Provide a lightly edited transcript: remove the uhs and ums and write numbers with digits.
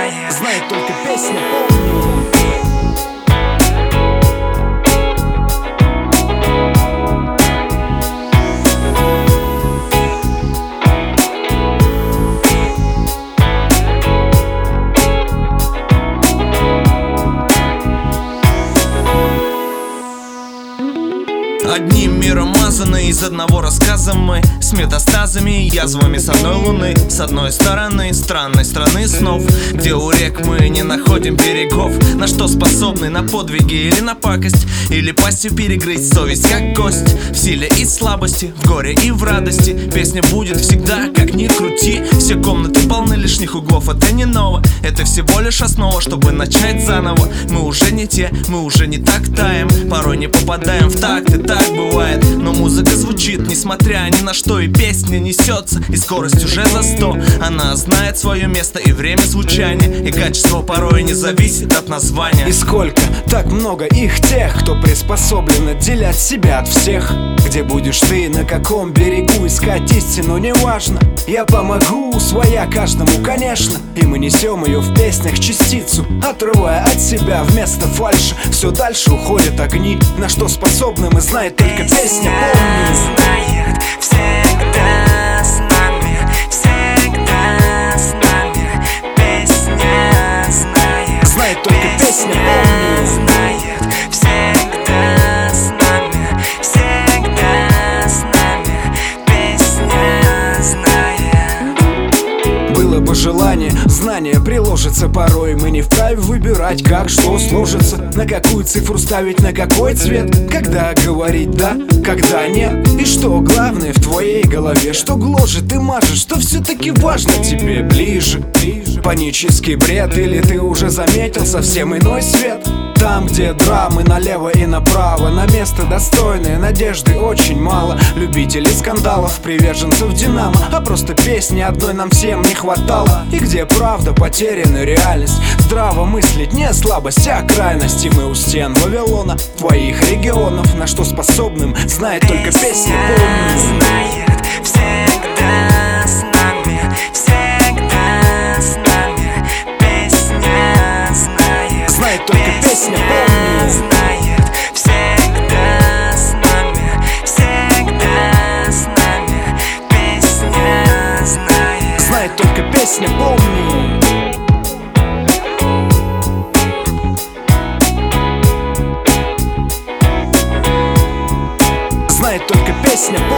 знает. Знает только песня «Помни». Одним миром мазаны, из одного рассказа мы с метастазами и язвами с одной луны. С одной стороны странной страны снов, где у рек мы не находим берегов. На что способны, на подвиги или на пакость, или пастью перегрызть совесть как кость. В силе и слабости, в горе и в радости песня будет всегда, как ни крути. Все комнаты полны лишних углов, это не ново, это всего лишь основа, чтобы начать заново. Мы уже не те, мы уже не так таем, порой не попадаем в такт, и так бывает. Но музыка звучит, несмотря ни на что, и песня несется, и скорость уже за 100. Она знает свое место и время звучания, и качество порой не зависит от названия. И сколько, так много их тех, кто приспособлен отделять себя от всех. Где будешь ты, на каком берегу искать истину, неважно. Я помогу, своя каждому, конечно. И мы несем ее в песнях частицу, отрывая от себя вместо фальши. Все дальше уходят огни, на что способны мы, знает только песня «Помни». Знает, всегда с нами, всегда с нами. Песня знает. Знает только песня «Помни». Знает, всегда с нами, всегда с нами. Песня знает. Было бы желание, знание приложится порой. Мы не вправе выбирать, как что сложится, на какую цифру ставить, на какой цвет, когда говорить да, когда нет. И что главное в твоей голове, что гложет и мажет, что все-таки важно тебе ближе. Панический бред, или ты уже заметил совсем иной свет? Там, где драмы налево и направо, на место достойное надежды очень мало. Любителей скандалов, приверженцев Динамо, а просто песни одной нам всем не хватало. И где правда, потеряна реальность, здраво мыслить не слабость, а крайность. И мы у стен Вавилона, твоих регионов, на что способным знает только песня «Помни». Знает, всегда с нами, всегда с нами. Песня знает. Знает только песня «Помни». Знает, всегда с нами, всегда с нами. Песня знает. Знает только песня «Помни». Знает только песня «Помни».